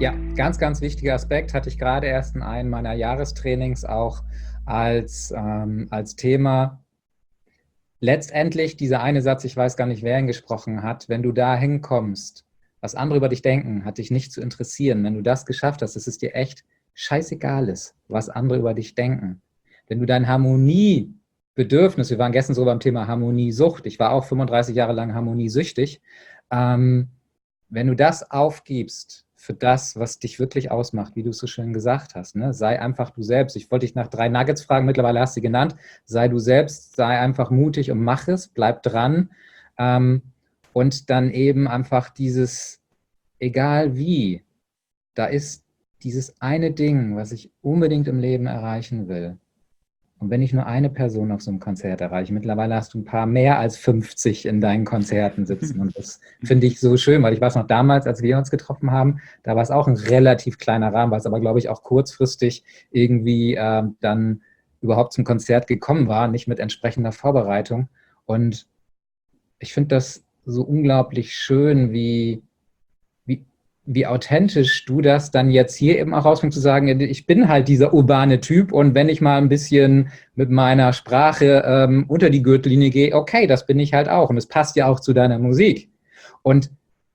Ja, ganz, ganz wichtiger Aspekt, hatte ich gerade erst in einem meiner Jahrestrainings auch als Thema. Letztendlich dieser eine Satz, ich weiß gar nicht, wer ihn gesprochen hat, wenn du da hinkommst, was andere über dich denken, hat dich nicht zu interessieren. Wenn du das geschafft hast, dass es dir echt scheißegal ist, was andere über dich denken. Wenn du dein Harmoniebedürfnis, wir waren gestern so beim Thema Harmoniesucht, ich war auch 35 Jahre lang harmoniesüchtig, ähm, wenn du das aufgibst für das, was dich wirklich ausmacht, wie du es so schön gesagt hast, ne? Sei einfach du selbst. Ich wollte dich nach 3 Nuggets fragen, mittlerweile hast du sie genannt. Sei du selbst, sei einfach mutig und mach es, bleib dran. Ähm, und dann eben einfach egal wie, da ist dieses eine Ding, was ich unbedingt im Leben erreichen will. Und wenn ich nur eine Person auf so einem Konzert erreiche, mittlerweile hast du ein paar mehr als 50 in deinen Konzerten sitzen. Und das finde ich so schön, weil ich weiß noch damals, als wir uns getroffen haben, da war es auch ein relativ kleiner Rahmen, was aber, glaube ich, auch kurzfristig irgendwie dann überhaupt zum Konzert gekommen war, nicht mit entsprechender Vorbereitung. Und ich finde das so unglaublich schön, wie, wie authentisch du das dann jetzt hier eben auch rausfindest, zu sagen, ich bin halt dieser urbane Typ und wenn ich mal ein bisschen mit meiner Sprache unter die Gürtellinie gehe, okay, das bin ich halt auch und es passt ja auch zu deiner Musik. Und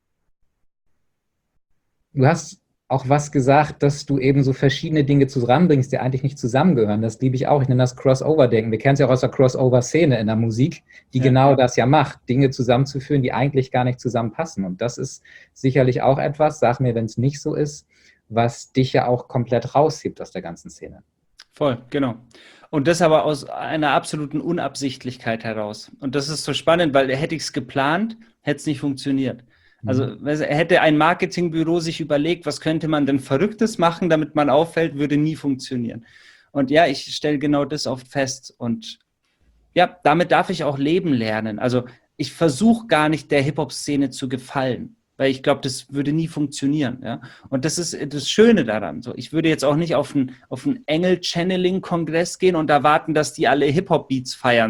du hast auch was gesagt, dass du eben so verschiedene Dinge zusammenbringst, die eigentlich nicht zusammengehören. Das liebe ich auch. Ich nenne das Crossover-Denken. Wir kennen es ja auch aus der Crossover-Szene in der Musik, die Ja. genau das ja macht, Dinge zusammenzuführen, die eigentlich gar nicht zusammenpassen. Und das ist sicherlich auch etwas, sag mir, wenn es nicht so ist, was dich ja auch komplett raushebt aus der ganzen Szene. Voll, genau. Und das aber aus einer absoluten Unabsichtlichkeit heraus. Und das ist so spannend, weil hätte ich es geplant, hätte es nicht funktioniert. Also hätte ein Marketingbüro sich überlegt, was könnte man denn Verrücktes machen, damit man auffällt, würde nie funktionieren. Und ja, ich stelle genau das oft fest. Und ja, damit darf ich auch leben lernen. Also ich versuche gar nicht der Hip-Hop-Szene zu gefallen, weil ich glaube, das würde nie funktionieren. Ja? Und das ist das Schöne daran. So, ich würde jetzt auch nicht auf einen Engel-Channeling-Kongress gehen und erwarten, dass die alle Hip-Hop-Beats feiern.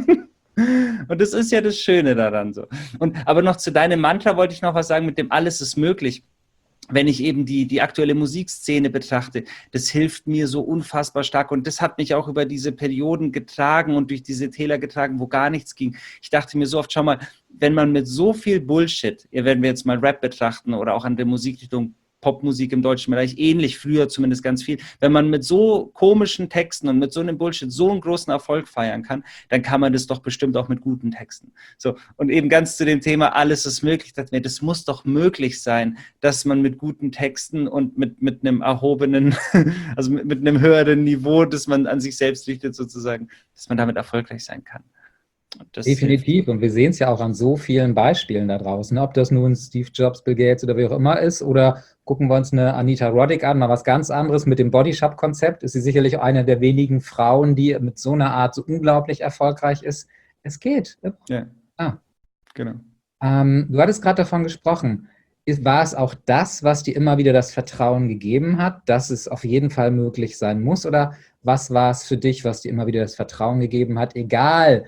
Und das ist ja das Schöne daran. So. Aber noch zu deinem Mantra wollte ich noch was sagen, mit dem alles ist möglich. Wenn ich eben die aktuelle Musikszene betrachte, das hilft mir so unfassbar stark und das hat mich auch über diese Perioden getragen und durch diese Täler getragen, wo gar nichts ging. Ich dachte mir so oft, schau mal, wenn man mit so viel Bullshit, wenn wir jetzt mal Rap betrachten oder auch an der Musikrichtung Popmusik im deutschen Bereich, ähnlich früher zumindest ganz viel, wenn man mit so komischen Texten und mit so einem Bullshit so einen großen Erfolg feiern kann, dann kann man das doch bestimmt auch mit guten Texten. So, und eben ganz zu dem Thema, alles ist möglich, das muss doch möglich sein, dass man mit guten Texten und mit einem erhobenen, also mit einem höheren Niveau, das man an sich selbst richtet sozusagen, dass man damit erfolgreich sein kann. Definitiv. Und wir sehen es ja auch an so vielen Beispielen da draußen, ob das nun Steve Jobs, Bill Gates oder wie auch immer ist. Oder gucken wir uns eine Anita Roddick an, mal was ganz anderes mit dem Body Shop-Konzept. Ist sie sicherlich auch eine der wenigen Frauen, die mit so einer Art so unglaublich erfolgreich ist. Es geht. Ja, genau. Du hattest gerade davon gesprochen. War es auch das, was dir immer wieder das Vertrauen gegeben hat, dass es auf jeden Fall möglich sein muss? Oder was war es für dich, was dir immer wieder das Vertrauen gegeben hat, egal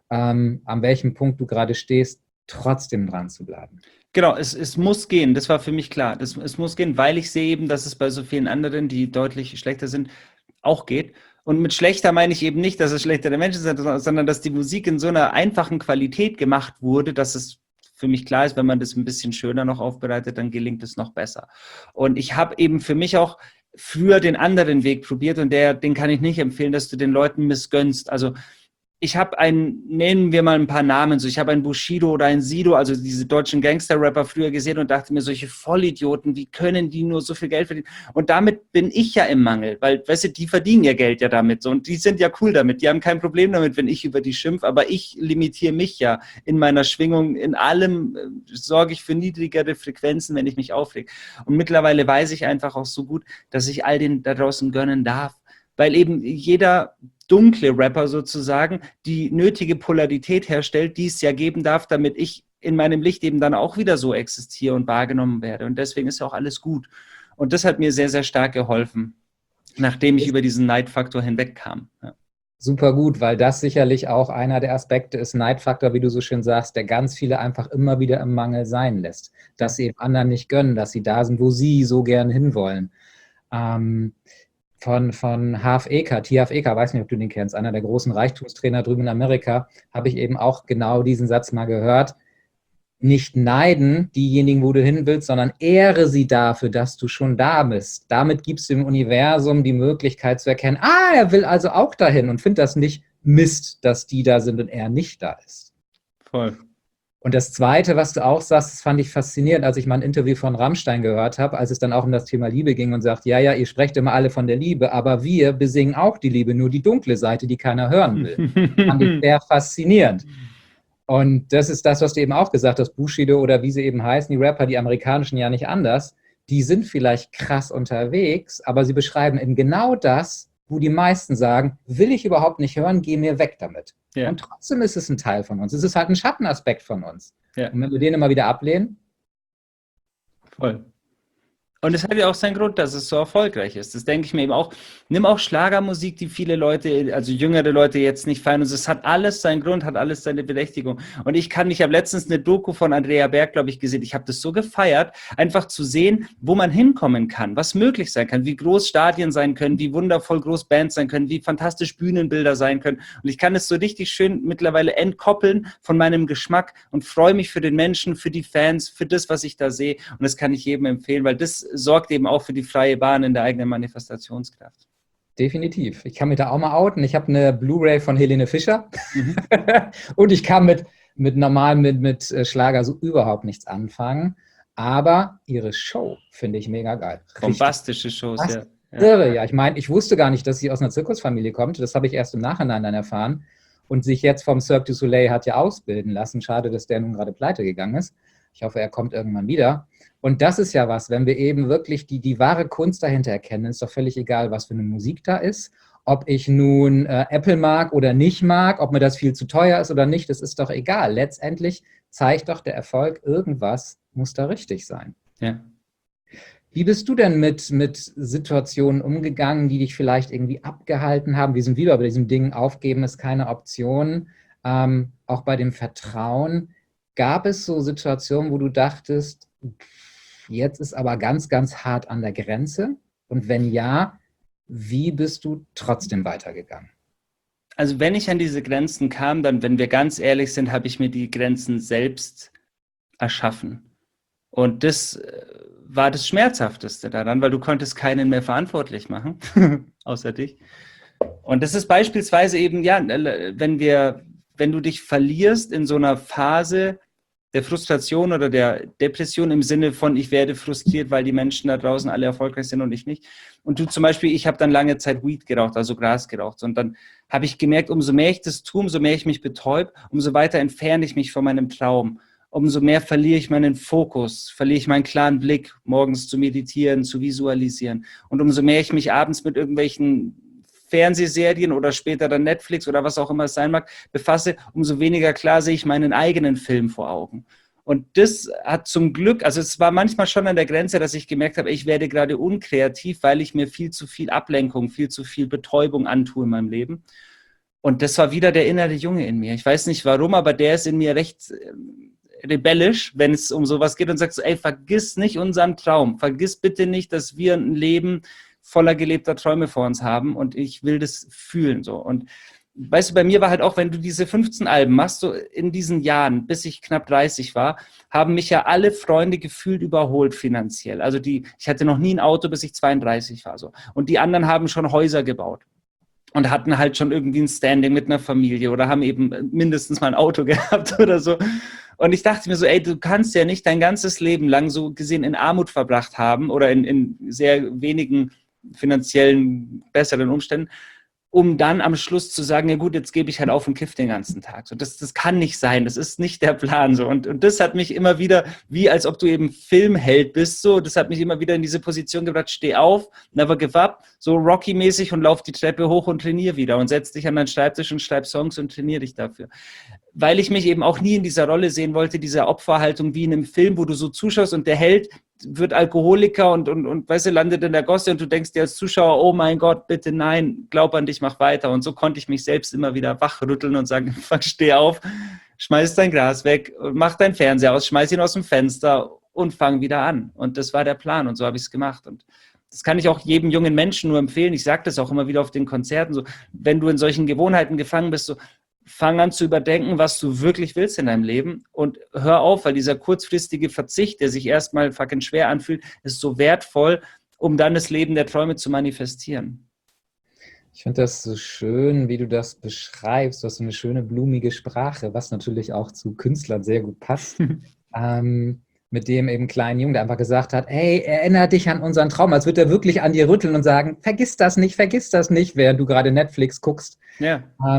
an welchem Punkt du gerade stehst, trotzdem dran zu bleiben? Genau, es muss gehen, das war für mich klar. Es muss gehen, weil ich sehe eben, dass es bei so vielen anderen, die deutlich schlechter sind, auch geht. Und mit schlechter meine ich eben nicht, dass es schlechtere Menschen sind, sondern dass die Musik in so einer einfachen Qualität gemacht wurde, dass es für mich klar ist, wenn man das ein bisschen schöner noch aufbereitet, dann gelingt es noch besser. Und ich habe eben für mich auch früher den anderen Weg probiert und den kann ich nicht empfehlen, dass du den Leuten missgönnst. Also ich habe nennen wir mal ein paar Namen, so ich habe einen Bushido oder einen Sido, also diese deutschen Gangster-Rapper früher gesehen und dachte mir, solche Vollidioten, wie können die nur so viel Geld verdienen? Und damit bin ich ja im Mangel, weil, weißt du, die verdienen ja Geld ja damit so, und die sind ja cool damit, die haben kein Problem damit, wenn ich über die schimpfe, aber ich limitiere mich ja in meiner Schwingung, in allem sorge ich für niedrigere Frequenzen, wenn ich mich aufreg. Und mittlerweile weiß ich einfach auch so gut, dass ich all den da draußen gönnen darf, weil eben jeder dunkle Rapper sozusagen die nötige Polarität herstellt, die es ja geben darf, damit ich in meinem Licht eben dann auch wieder so existiere und wahrgenommen werde. Und deswegen ist ja auch alles gut. Und das hat mir sehr, sehr stark geholfen, nachdem ich über diesen Neidfaktor hinwegkam. Ja. super gut, weil das sicherlich auch einer der Aspekte ist, Neidfaktor, wie du so schön sagst, der ganz viele einfach immer wieder im Mangel sein lässt. Dass sie eben anderen nicht gönnen, dass sie da sind, wo sie so gern hinwollen. Von Harv Eker, T. Harv Eker, weiß nicht, ob du den kennst, einer der großen Reichtumstrainer drüben in Amerika, habe ich eben auch genau diesen Satz mal gehört. Nicht neiden diejenigen, wo du hin willst, sondern ehre sie dafür, dass du schon da bist. Damit gibst du dem Universum die Möglichkeit zu erkennen, er will also auch dahin und findet das nicht Mist, dass die da sind und er nicht da ist. Voll. Und das Zweite, was du auch sagst, das fand ich faszinierend, als ich mal ein Interview von Rammstein gehört habe, als es dann auch um das Thema Liebe ging und sagt, ja, ihr sprecht immer alle von der Liebe, aber wir besingen auch die Liebe, nur die dunkle Seite, die keiner hören will. Fand ich sehr faszinierend. Und das ist das, was du eben auch gesagt hast, Bushido oder wie sie eben heißen, die Rapper, die amerikanischen ja nicht anders, die sind vielleicht krass unterwegs, aber sie beschreiben eben genau das, wo die meisten sagen, will ich überhaupt nicht hören, geh mir weg damit. Ja. Und trotzdem ist es ein Teil von uns. Es ist halt ein Schattenaspekt von uns. Ja. Und wenn wir den immer wieder ablehnen. Voll. Und es hat ja auch seinen Grund, dass es so erfolgreich ist. Das denke ich mir eben auch. Nimm auch Schlagermusik, die viele Leute, also jüngere Leute jetzt nicht feiern. Und es hat alles seinen Grund, hat alles seine Berechtigung. Und ich habe letztens eine Doku von Andrea Berg, glaube ich, gesehen. Ich habe das so gefeiert, einfach zu sehen, wo man hinkommen kann, was möglich sein kann, wie groß Stadien sein können, wie wundervoll groß Bands sein können, wie fantastisch Bühnenbilder sein können. Und ich kann es so richtig schön mittlerweile entkoppeln von meinem Geschmack und freue mich für den Menschen, für die Fans, für das, was ich da sehe. Und das kann ich jedem empfehlen, weil das sorgt eben auch für die freie Bahn in der eigenen Manifestationskraft. Definitiv. Ich kann mich da auch mal outen. Ich habe eine Blu-ray von Helene Fischer und ich kann mit Schlager so überhaupt nichts anfangen. Aber ihre Show finde ich mega geil. Bombastische Shows, ja. Irre, ja. Ich meine, ich wusste gar nicht, dass sie aus einer Zirkusfamilie kommt. Das habe ich erst im Nachhinein dann erfahren. Und sich jetzt vom Cirque du Soleil hat ja ausbilden lassen. Schade, dass der nun gerade pleite gegangen ist. Ich hoffe, er kommt irgendwann wieder. Und das ist ja was, wenn wir eben wirklich die wahre Kunst dahinter erkennen, ist doch völlig egal, was für eine Musik da ist, ob ich nun Apple mag oder nicht mag, ob mir das viel zu teuer ist oder nicht, das ist doch egal. Letztendlich zeigt doch der Erfolg, irgendwas muss da richtig sein. Ja. Wie bist du denn mit Situationen umgegangen, die dich vielleicht irgendwie abgehalten haben? Wir sind wieder bei diesem Ding, aufgeben ist keine Option. Auch bei dem Vertrauen. Gab es so Situationen, wo du dachtest, jetzt ist aber ganz, ganz hart an der Grenze? Und wenn ja, wie bist du trotzdem weitergegangen? Also wenn ich an diese Grenzen kam, dann, wenn wir ganz ehrlich sind, habe ich mir die Grenzen selbst erschaffen. Und das war das Schmerzhafteste daran, weil du konntest keinen mehr verantwortlich machen, außer dich. Und das ist beispielsweise eben, ja, wenn du dich verlierst in so einer Phase der Frustration oder der Depression im Sinne von, ich werde frustriert, weil die Menschen da draußen alle erfolgreich sind und ich nicht. Und du zum Beispiel, ich habe dann lange Zeit Weed geraucht, also Gras geraucht. Und dann habe ich gemerkt, umso mehr ich das tue, umso mehr ich mich betäube, umso weiter entferne ich mich von meinem Traum. Umso mehr verliere ich meinen Fokus, verliere ich meinen klaren Blick, morgens zu meditieren, zu visualisieren. Und umso mehr ich mich abends mit irgendwelchen Fernsehserien oder später dann Netflix oder was auch immer es sein mag, befasse, umso weniger klar sehe ich meinen eigenen Film vor Augen. Und das hat zum Glück, also es war manchmal schon an der Grenze, dass ich gemerkt habe, ich werde gerade unkreativ, weil ich mir viel zu viel Ablenkung, viel zu viel Betäubung antue in meinem Leben. Und das war wieder der innere Junge in mir. Ich weiß nicht warum, aber der ist in mir recht rebellisch, wenn es um sowas geht und sagt so, ey, vergiss nicht unseren Traum, vergiss bitte nicht, dass wir ein Leben voller gelebter Träume vor uns haben und ich will das fühlen so. Und weißt du, bei mir war halt auch, wenn du diese 15 Alben machst, so in diesen Jahren, bis ich knapp 30 war, haben mich ja alle Freunde gefühlt überholt finanziell. Also ich hatte noch nie ein Auto, bis ich 32 war so. Und die anderen haben schon Häuser gebaut und hatten halt schon irgendwie ein Standing mit einer Familie oder haben eben mindestens mal ein Auto gehabt oder so. Und ich dachte mir so, ey, du kannst ja nicht dein ganzes Leben lang so gesehen in Armut verbracht haben oder in sehr wenigen finanziellen, besseren Umständen, um dann am Schluss zu sagen, ja gut, jetzt gebe ich halt auf und kiff den ganzen Tag. So, das kann nicht sein, das ist nicht der Plan. So. Und das hat mich immer wieder, wie als ob du eben Filmheld bist, so, das hat mich immer wieder in diese Position gebracht, steh auf, never give up, so Rocky-mäßig und lauf die Treppe hoch und trainier wieder und setz dich an deinen Schreibtisch und schreib Songs und trainier dich dafür. Weil ich mich eben auch nie in dieser Rolle sehen wollte, dieser Opferhaltung wie in einem Film, wo du so zuschaust und der Held wird Alkoholiker und weißt du, landet in der Gosse und du denkst dir als Zuschauer, oh mein Gott, bitte nein, glaub an dich, mach weiter. Und so konnte ich mich selbst immer wieder wachrütteln und sagen, steh auf, schmeiß dein Glas weg, mach dein Fernseher aus, schmeiß ihn aus dem Fenster und fang wieder an. Und das war der Plan und so habe ich es gemacht. Und das kann ich auch jedem jungen Menschen nur empfehlen. Ich sage das auch immer wieder auf den Konzerten, so, wenn du in solchen Gewohnheiten gefangen bist, so, fang an zu überdenken, was du wirklich willst in deinem Leben und hör auf, weil dieser kurzfristige Verzicht, der sich erstmal fucking schwer anfühlt, ist so wertvoll, um dann das Leben der Träume zu manifestieren. Ich finde das so schön, wie du das beschreibst. Du hast so eine schöne, blumige Sprache, was natürlich auch zu Künstlern sehr gut passt. Mit dem eben kleinen Jungen, der einfach gesagt hat, hey, erinnere dich an unseren Traum, als würde er wirklich an dir rütteln und sagen, vergiss das nicht, während du gerade Netflix guckst. Ja.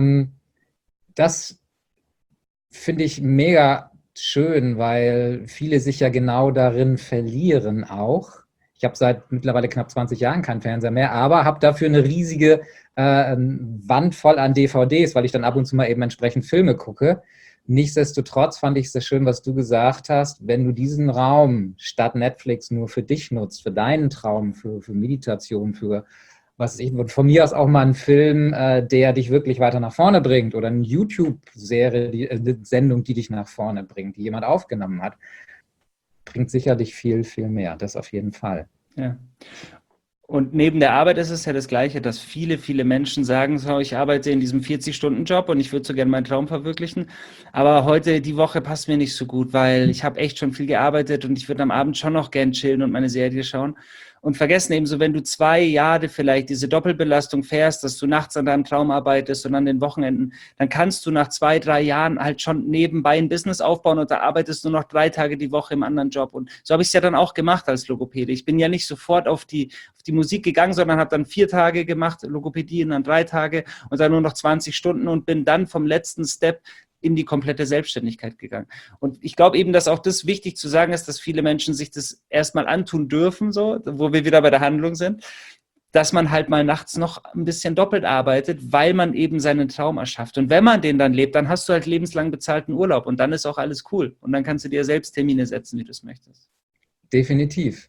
Das finde ich mega schön, weil viele sich ja genau darin verlieren auch. Ich habe seit mittlerweile knapp 20 Jahren keinen Fernseher mehr, aber habe dafür eine riesige Wand voll an DVDs, weil ich dann ab und zu mal eben entsprechend Filme gucke. Nichtsdestotrotz fand ich es sehr schön, was du gesagt hast, wenn du diesen Raum statt Netflix nur für dich nutzt, für deinen Traum, für Meditation, für was ich, von mir aus auch mal einen Film, der dich wirklich weiter nach vorne bringt oder eine YouTube-Serie, eine Sendung, die dich nach vorne bringt, die jemand aufgenommen hat, bringt sicherlich viel, viel mehr. Das auf jeden Fall. Ja. Und neben der Arbeit ist es ja das Gleiche, dass viele, viele Menschen sagen, so, ich arbeite in diesem 40-Stunden-Job und ich würde so gerne meinen Traum verwirklichen, aber heute, die Woche passt mir nicht so gut, weil ich habe echt schon viel gearbeitet und ich würde am Abend schon noch gern chillen und meine Serie schauen. Und vergessen eben so, wenn du 2 Jahre vielleicht diese Doppelbelastung fährst, dass du nachts an deinem Traum arbeitest und an den Wochenenden, dann kannst du nach 2, 3 Jahren halt schon nebenbei ein Business aufbauen und da arbeitest du noch 3 Tage die Woche im anderen Job. Und so habe ich es ja dann auch gemacht als Logopäde. Ich bin ja nicht sofort auf die Musik gegangen, sondern habe dann 4 Tage gemacht, Logopädie, und dann 3 Tage und dann nur noch 20 Stunden und bin dann vom letzten Step in die komplette Selbstständigkeit gegangen. Und ich glaube eben, dass auch das wichtig zu sagen ist, dass viele Menschen sich das erstmal antun dürfen, so, wo wir wieder bei der Handlung sind, dass man halt mal nachts noch ein bisschen doppelt arbeitet, weil man eben seinen Traum erschafft. Und wenn man den dann lebt, dann hast du halt lebenslang bezahlten Urlaub und dann ist auch alles cool. Und dann kannst du dir selbst Termine setzen, wie du es möchtest. Definitiv.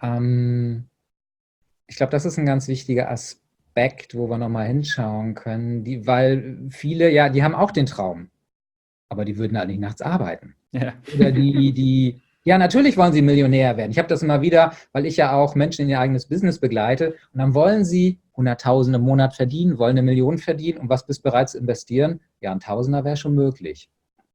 Ich glaube, das ist ein ganz wichtiger Aspekt, wo wir nochmal hinschauen können, weil viele, ja, die haben auch den Traum. Aber die würden halt nicht nachts arbeiten. Ja. Oder ja, natürlich wollen sie Millionär werden. Ich habe das immer wieder, weil ich ja auch Menschen in ihr eigenes Business begleite. Und dann wollen sie 100.000 im Monat verdienen, wollen 1 Million verdienen. Und was bist du bereit zu investieren? Ja, ein Tausender wäre schon möglich.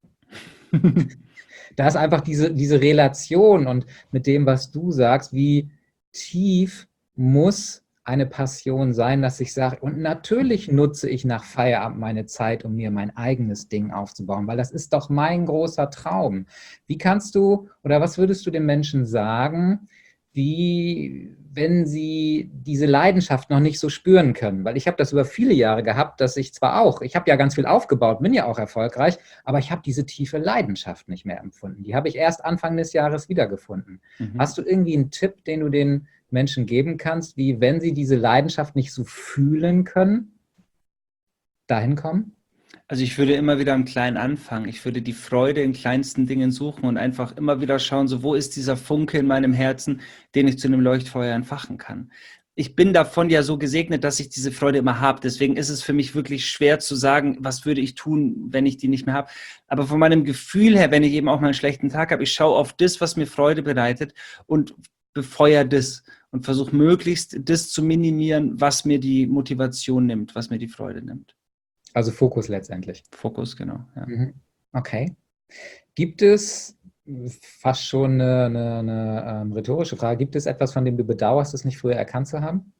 Da ist einfach diese Relation und mit dem, was du sagst, wie tief muss eine Passion sein, dass ich sage, und natürlich nutze ich nach Feierabend meine Zeit, um mir mein eigenes Ding aufzubauen, weil das ist doch mein großer Traum. Wie kannst du oder was würdest du den Menschen sagen, wenn sie diese Leidenschaft noch nicht so spüren können? Weil ich habe das über viele Jahre gehabt, dass ich ich habe ja ganz viel aufgebaut, bin ja auch erfolgreich, aber ich habe diese tiefe Leidenschaft nicht mehr empfunden. Die habe ich erst Anfang des Jahres wiedergefunden. Hast du irgendwie einen Tipp, den du den Menschen geben kannst, wie wenn sie diese Leidenschaft nicht so fühlen können, dahin kommen? Also ich würde immer wieder im Kleinen anfangen. Ich würde die Freude in kleinsten Dingen suchen und einfach immer wieder schauen, so wo ist dieser Funke in meinem Herzen, den ich zu einem Leuchtfeuer entfachen kann. Ich bin davon ja so gesegnet, dass ich diese Freude immer habe. Deswegen ist es für mich wirklich schwer zu sagen, was würde ich tun, wenn ich die nicht mehr habe. Aber von meinem Gefühl her, wenn ich eben auch mal einen schlechten Tag habe, ich schaue auf das, was mir Freude bereitet und befeuere das und versuche möglichst das zu minimieren, was mir die Motivation nimmt, was mir die Freude nimmt. Also Fokus letztendlich. Fokus, genau. Ja. Okay. Gibt es, fast schon eine rhetorische Frage, gibt es etwas, von dem du bedauerst, es nicht früher erkannt zu haben?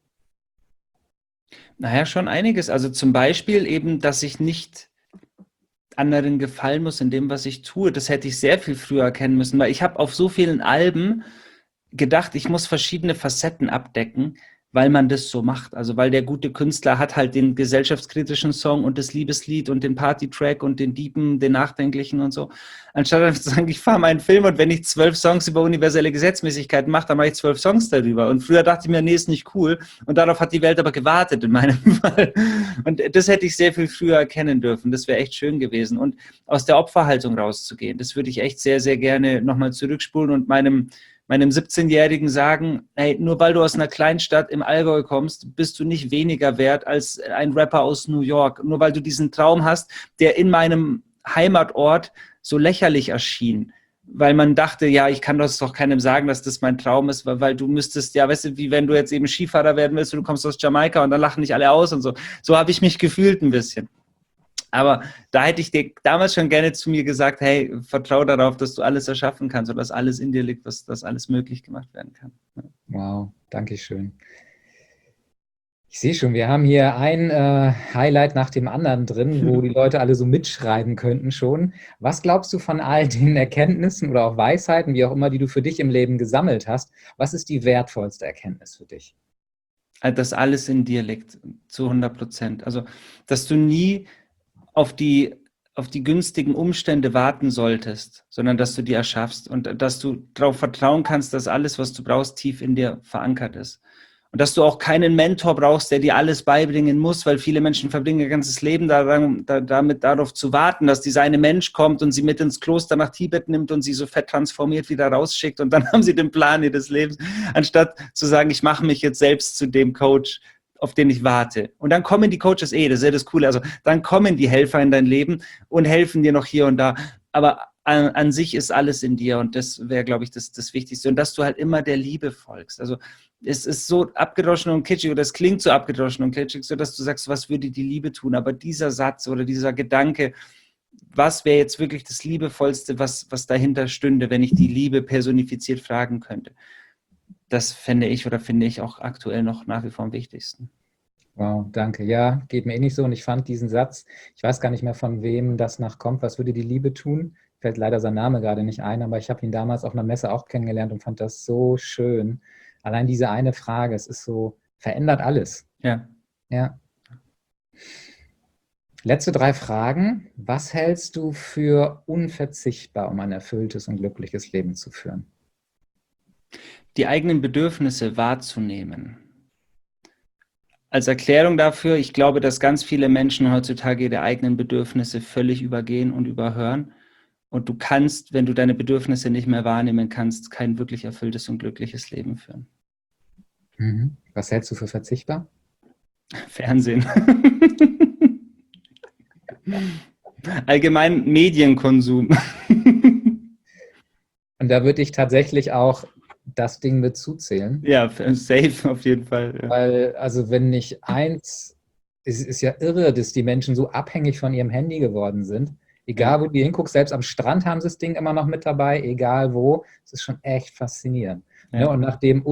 Naja, schon einiges. Also zum Beispiel eben, dass ich nicht anderen gefallen muss in dem, was ich tue. Das hätte ich sehr viel früher erkennen müssen, weil ich habe auf so vielen Alben gedacht, ich muss verschiedene Facetten abdecken, weil man das so macht. Also weil der gute Künstler hat halt den gesellschaftskritischen Song und das Liebeslied und den Party-Track und den Diepen, den Nachdenklichen und so. Anstatt einfach zu sagen, ich fahre meinen Film und wenn ich 12 Songs über universelle Gesetzmäßigkeiten mache, dann mache ich 12 Songs darüber. Und früher dachte ich mir, nee, ist nicht cool. Und darauf hat die Welt aber gewartet in meinem Fall. Und das hätte ich sehr viel früher erkennen dürfen. Das wäre echt schön gewesen. Und aus der Opferhaltung rauszugehen, das würde ich echt sehr, sehr gerne nochmal zurückspulen und meinem meinem 17-Jährigen sagen, hey, nur weil du aus einer Kleinstadt im Allgäu kommst, bist du nicht weniger wert als ein Rapper aus New York. Nur weil du diesen Traum hast, der in meinem Heimatort so lächerlich erschien. Weil man dachte, ja, ich kann das doch keinem sagen, dass das mein Traum ist, weil du müsstest, ja, weißt du, wie wenn du jetzt eben Skifahrer werden willst und du kommst aus Jamaika und dann lachen dich alle aus und so. So habe ich mich gefühlt ein bisschen. Aber da hätte ich dir damals schon gerne zu mir gesagt, hey, vertrau darauf, dass du alles erschaffen kannst und dass alles in dir liegt, dass alles möglich gemacht werden kann. Wow, danke schön. Ich sehe schon, wir haben hier ein Highlight nach dem anderen drin, wo die Leute alle so mitschreiben könnten schon. Was glaubst du von all den Erkenntnissen oder auch Weisheiten, wie auch immer, die du für dich im Leben gesammelt hast? Was ist die wertvollste Erkenntnis für dich? Dass alles in dir liegt, zu 100%. Also, dass du nie auf die günstigen Umstände warten solltest, sondern dass du die erschaffst und dass du darauf vertrauen kannst, dass alles, was du brauchst, tief in dir verankert ist. Und dass du auch keinen Mentor brauchst, der dir alles beibringen muss, weil viele Menschen verbringen ihr ganzes Leben damit darauf zu warten, dass dieser eine Mensch kommt und sie mit ins Kloster nach Tibet nimmt und sie so fett transformiert wieder rausschickt und dann haben sie den Plan ihres Lebens, anstatt zu sagen, ich mache mich jetzt selbst zu dem Coach, auf den ich warte. Und dann kommen die Coaches, das ist ja das Coole, also dann kommen die Helfer in dein Leben und helfen dir noch hier und da, aber an sich ist alles in dir und das wäre, glaube ich, das Wichtigste und dass du halt immer der Liebe folgst. Also es ist so abgedroschen und kitschig oder es klingt so abgedroschen und kitschig, so dass du sagst, was würde die Liebe tun? Aber dieser Satz oder dieser Gedanke, was wäre jetzt wirklich das Liebevollste, was dahinter stünde, wenn ich die Liebe personifiziert fragen könnte? Das finde ich auch aktuell noch nach wie vor am wichtigsten. Wow, danke. Ja, geht mir eh nicht so. Und ich fand diesen Satz, ich weiß gar nicht mehr, von wem das nachkommt, was würde die Liebe tun? Fällt leider sein Name gerade nicht ein, aber ich habe ihn damals auf einer Messe auch kennengelernt und fand das so schön. Allein diese eine Frage, es ist so, verändert alles. Ja. Ja. Letzte 3 Fragen. Was hältst du für unverzichtbar, um ein erfülltes und glückliches Leben zu führen? Die eigenen Bedürfnisse wahrzunehmen. Als Erklärung dafür, ich glaube, dass ganz viele Menschen heutzutage ihre eigenen Bedürfnisse völlig übergehen und überhören. Und du kannst, wenn du deine Bedürfnisse nicht mehr wahrnehmen kannst, kein wirklich erfülltes und glückliches Leben führen. Mhm. Was hältst du für verzichtbar? Fernsehen. Allgemein Medienkonsum. Und da würde ich tatsächlich auch das Ding mit zuzählen. Ja, safe auf jeden Fall. Ja. Weil, also wenn nicht eins, es ist ja irre, dass die Menschen so abhängig von ihrem Handy geworden sind. Egal, wo du hinguckst, selbst am Strand haben sie das Ding immer noch mit dabei, egal wo. Es ist schon echt faszinierend. Ja. Ne? Und nachdem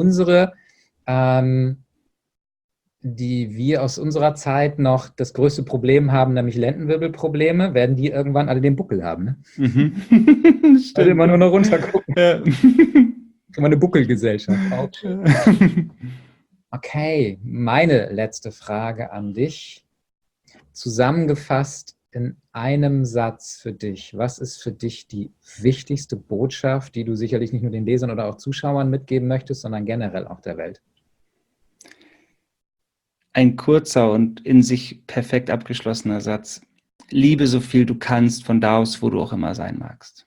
die wir aus unserer Zeit noch das größte Problem haben, nämlich Lendenwirbelprobleme, werden die irgendwann alle den Buckel haben. Ne? Mhm. Stimmt. Also immer nur noch runtergucken. Ja. Immer eine Buckelgesellschaft. Okay, meine letzte Frage an dich. Zusammengefasst in einem Satz für dich. Was ist für dich die wichtigste Botschaft, die du sicherlich nicht nur den Lesern oder auch Zuschauern mitgeben möchtest, sondern generell auch der Welt? Ein kurzer und in sich perfekt abgeschlossener Satz. Liebe so viel du kannst, von da aus, wo du auch immer sein magst.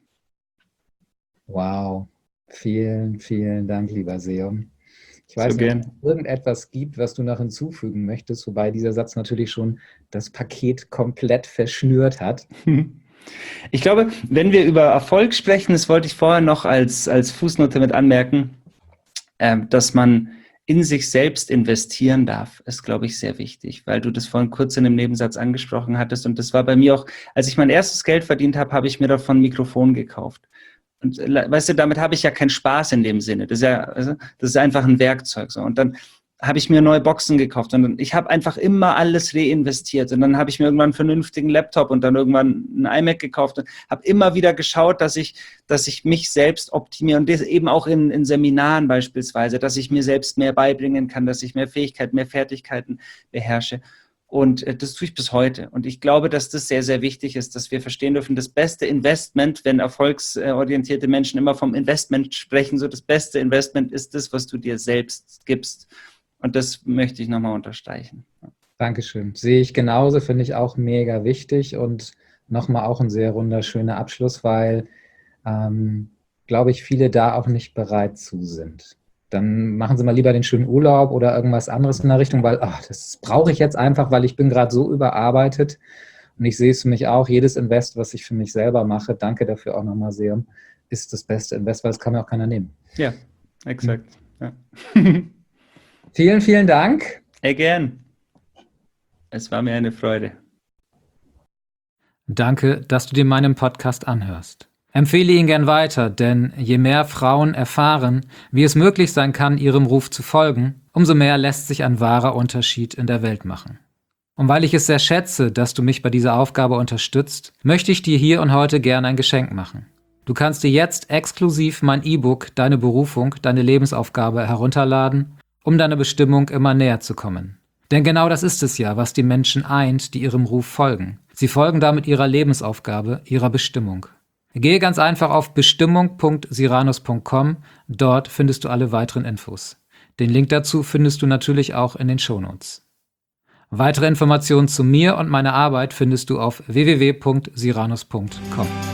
Wow. Vielen, vielen Dank, lieber Seom. Ich weiß nicht, ob es irgendetwas gibt, was du noch hinzufügen möchtest, wobei dieser Satz natürlich schon das Paket komplett verschnürt hat. Ich glaube, wenn wir über Erfolg sprechen, das wollte ich vorher noch als Fußnote mit anmerken, dass man in sich selbst investieren darf, ist, glaube ich, sehr wichtig, weil du das vorhin kurz in einem Nebensatz angesprochen hattest und das war bei mir auch, als ich mein erstes Geld verdient habe, habe ich mir davon ein Mikrofon gekauft. Und weißt du, damit habe ich ja keinen Spaß in dem Sinne. Das ist einfach ein Werkzeug. So. Und dann habe ich mir neue Boxen gekauft und ich habe einfach immer alles reinvestiert und dann habe ich mir irgendwann einen vernünftigen Laptop und dann irgendwann einen iMac gekauft und habe immer wieder geschaut, dass ich mich selbst optimiere und das eben auch in Seminaren beispielsweise, dass ich mir selbst mehr beibringen kann, dass ich mehr Fähigkeiten, mehr Fertigkeiten beherrsche. Und das tue ich bis heute. Und ich glaube, dass das sehr, sehr wichtig ist, dass wir verstehen dürfen, das beste Investment, wenn erfolgsorientierte Menschen immer vom Investment sprechen, so das beste Investment ist das, was du dir selbst gibst. Und das möchte ich nochmal unterstreichen. Dankeschön. Sehe ich genauso, finde ich auch mega wichtig und nochmal auch ein sehr wunderschöner Abschluss, weil glaube ich, viele da auch nicht bereit zu sind. Dann machen sie mal lieber den schönen Urlaub oder irgendwas anderes in der Richtung, weil das brauche ich jetzt einfach, weil ich bin gerade so überarbeitet. Und ich sehe es für mich auch, jedes Invest, was ich für mich selber mache, danke dafür auch nochmal sehr, ist das beste Invest, weil das kann mir auch keiner nehmen. Ja, exakt. Ja. Vielen, vielen Dank. Gern. Es war mir eine Freude. Danke, dass du dir meinen Podcast anhörst. Empfehle ihn gern weiter, denn je mehr Frauen erfahren, wie es möglich sein kann, ihrem Ruf zu folgen, umso mehr lässt sich ein wahrer Unterschied in der Welt machen. Und weil ich es sehr schätze, dass du mich bei dieser Aufgabe unterstützt, möchte ich dir hier und heute gern ein Geschenk machen. Du kannst dir jetzt exklusiv mein E-Book Deine Berufung, deine Lebensaufgabe herunterladen, um deiner Bestimmung immer näher zu kommen. Denn genau das ist es ja, was die Menschen eint, die ihrem Ruf folgen. Sie folgen damit ihrer Lebensaufgabe, ihrer Bestimmung. Gehe ganz einfach auf bestimmung.siranus.com, dort findest du alle weiteren Infos. Den Link dazu findest du natürlich auch in den Shownotes. Weitere Informationen zu mir und meiner Arbeit findest du auf www.siranus.com.